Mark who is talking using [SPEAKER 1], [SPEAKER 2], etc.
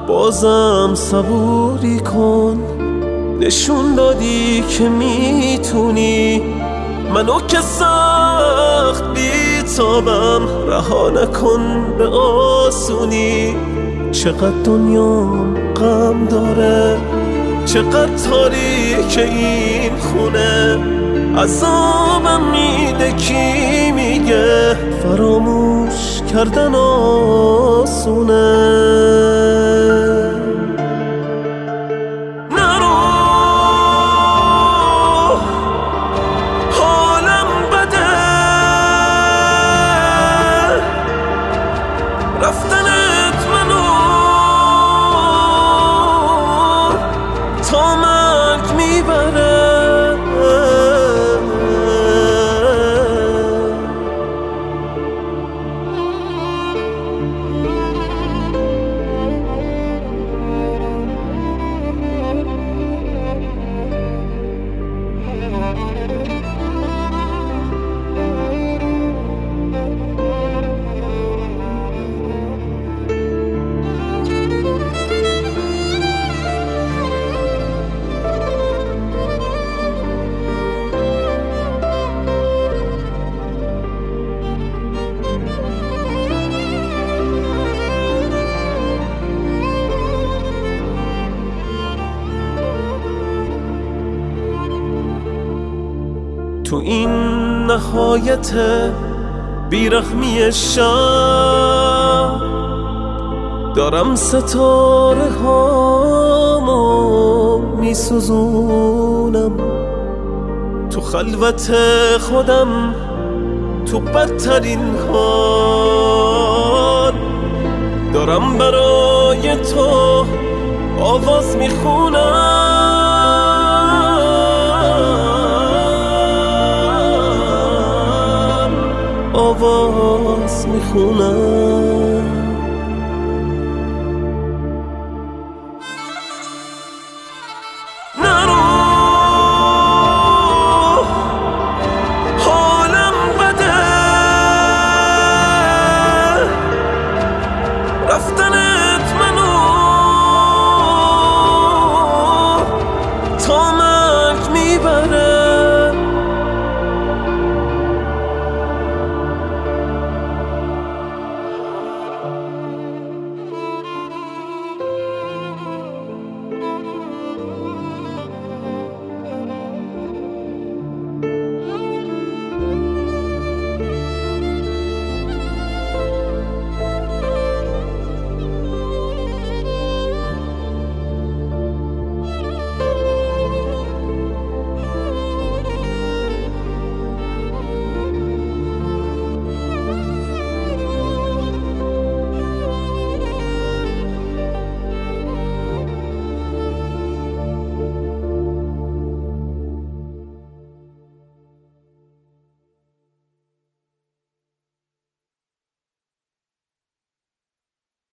[SPEAKER 1] بازم صبوری کن، نشون دادی که میتونی منو که سخت بیتابم رها نکن به آسونی. چقدر دنیام غم داره، چقدر تاریک این خونه، عذابم میده کی میگه فراموش کردن آسونه. رفتنت منو تا مرگ میبره. تو این نهایت بیرحمی شب دارم ستاره هامو میسوزونم، تو خلوت خودم تو بدترین حال دارم برای تو آواز میخونم. آواز میخونم.